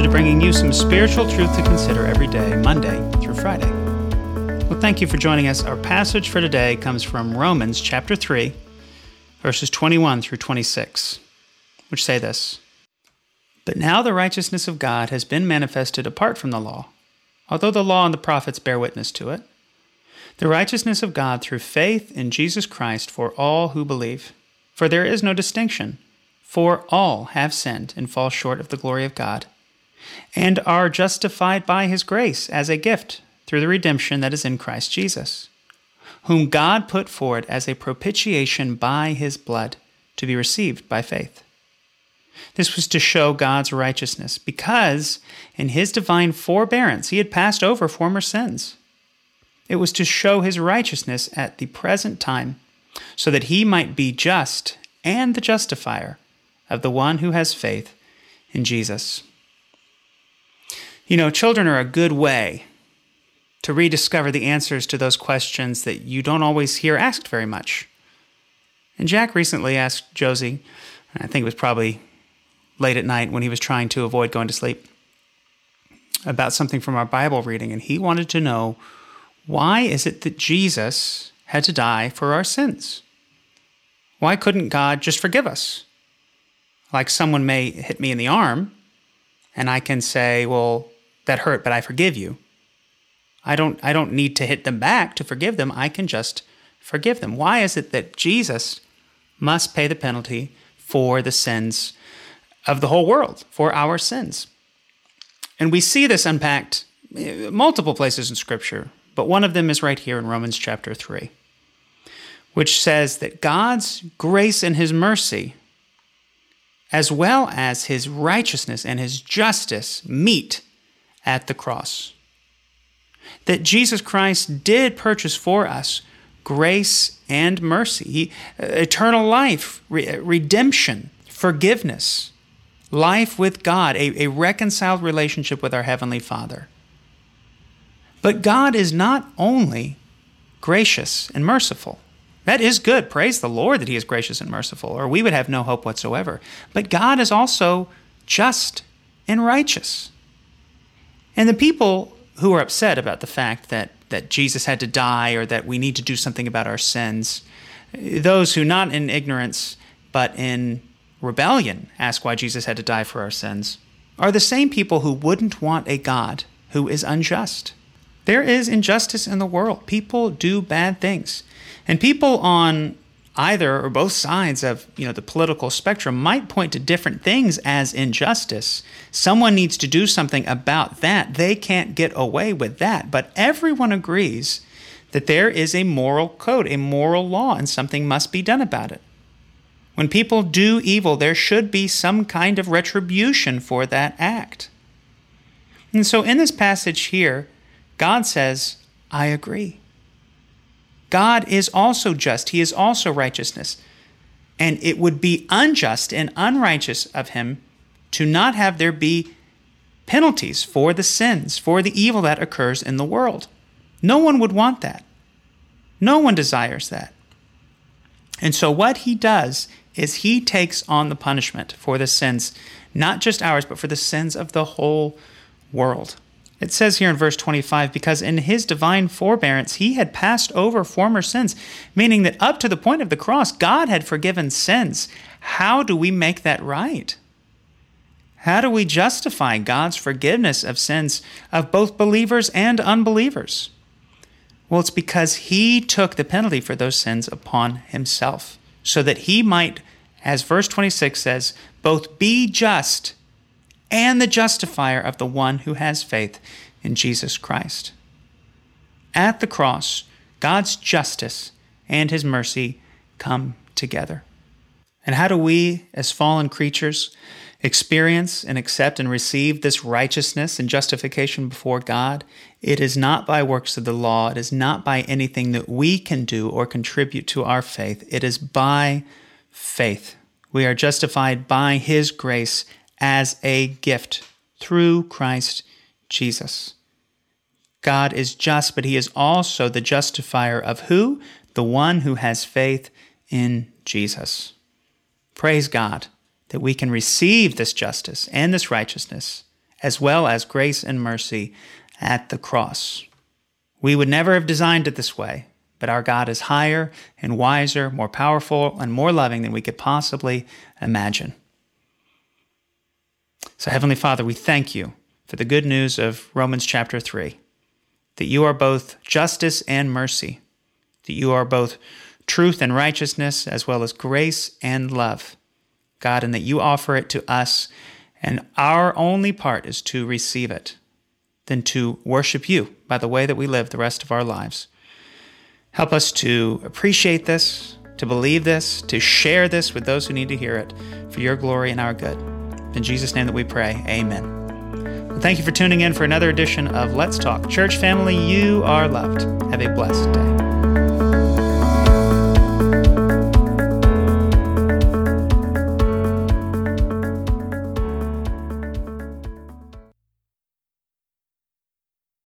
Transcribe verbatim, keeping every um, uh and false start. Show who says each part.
Speaker 1: to bringing you some spiritual truth to consider every day, Monday through Friday. Well, thank you for joining us. Our passage for today comes from Romans chapter three, verses twenty-one through twenty-six, which say this: But now the righteousness of God has been manifested apart from the law, although the law and the prophets bear witness to it. The righteousness of God through faith in Jesus Christ for all who believe. For there is no distinction, for all have sinned and fall short of the glory of God, and are justified by his grace as a gift through the redemption that is in Christ Jesus, whom God put forward as a propitiation by his blood to be received by faith. This was to show God's righteousness, because in his divine forbearance he had passed over former sins. It was to show his righteousness at the present time, so that he might be just and the justifier of the one who has faith in Jesus. You know, children are a good way to rediscover the answers to those questions that you don't always hear asked very much. And Jack recently asked Josie, I think it was probably late at night when he was trying to avoid going to sleep, about something from our Bible reading, and he wanted to know, why is it that Jesus had to die for our sins? Why couldn't God just forgive us? Like someone may hit me in the arm, and I can say, well, that hurt, but I forgive you. I don't, I don't need to hit them back to forgive them. I can just forgive them. Why is it that Jesus must pay the penalty for the sins of the whole world, for our sins? And we see this unpacked multiple places in Scripture, but one of them is right here in Romans chapter three, which says that God's grace and his mercy, as well as his righteousness and his justice, meet at the cross. That Jesus Christ did purchase for us grace and mercy, he, eternal life, re- redemption, forgiveness, life with God, a, a reconciled relationship with our Heavenly Father. But God is not only gracious and merciful. That is good. Praise the Lord that he is gracious and merciful, or we would have no hope whatsoever. But God is also just and righteous. And the people who are upset about the fact that, that Jesus had to die, or that we need to do something about our sins, those who not in ignorance but in rebellion ask why Jesus had to die for our sins, are the same people who wouldn't want a God who is unjust. There is injustice in the world. People do bad things. And people on either or both sides of, you know, the political spectrum might point to different things as injustice. Someone needs to do something about that. They can't get away with that. But everyone agrees that there is a moral code, a moral law, and something must be done about it. When people do evil, there should be some kind of retribution for that act. And so in this passage here, God says, I agree. God is also just. He is also righteousness. And it would be unjust and unrighteous of him to not have there be penalties for the sins, for the evil that occurs in the world. No one would want that. No one desires that. And so what he does is he takes on the punishment for the sins, not just ours, but for the sins of the whole world. It says here in verse twenty-five, because in his divine forbearance, he had passed over former sins, meaning that up to the point of the cross, God had forgiven sins. How do we make that right? How do we justify God's forgiveness of sins of both believers and unbelievers? Well, it's because he took the penalty for those sins upon himself, so that he might, as verse twenty-six says, both be just and the justifier of the one who has faith in Jesus Christ. At the cross, God's justice and his mercy come together. And how do we, as fallen creatures, experience and accept and receive this righteousness and justification before God? It is not by works of the law. It is not by anything that we can do or contribute to our faith. It is by faith. We are justified by his grace as a gift through Christ Jesus. God is just, but he is also the justifier of who? The one who has faith in Jesus. Praise God that we can receive this justice and this righteousness as well as grace and mercy at the cross. We would never have designed it this way, but our God is higher and wiser, more powerful and more loving than we could possibly imagine. So Heavenly Father, we thank you for the good news of Romans chapter three, that you are both justice and mercy, that you are both truth and righteousness, as well as grace and love, God, and that you offer it to us, and our only part is to receive it, then to worship you by the way that we live the rest of our lives. Help us to appreciate this, to believe this, to share this with those who need to hear it for your glory and our good. In Jesus' name that we pray, amen. Well, thank you for tuning in for another edition of Let's Talk. Church family, you are loved. Have a blessed day.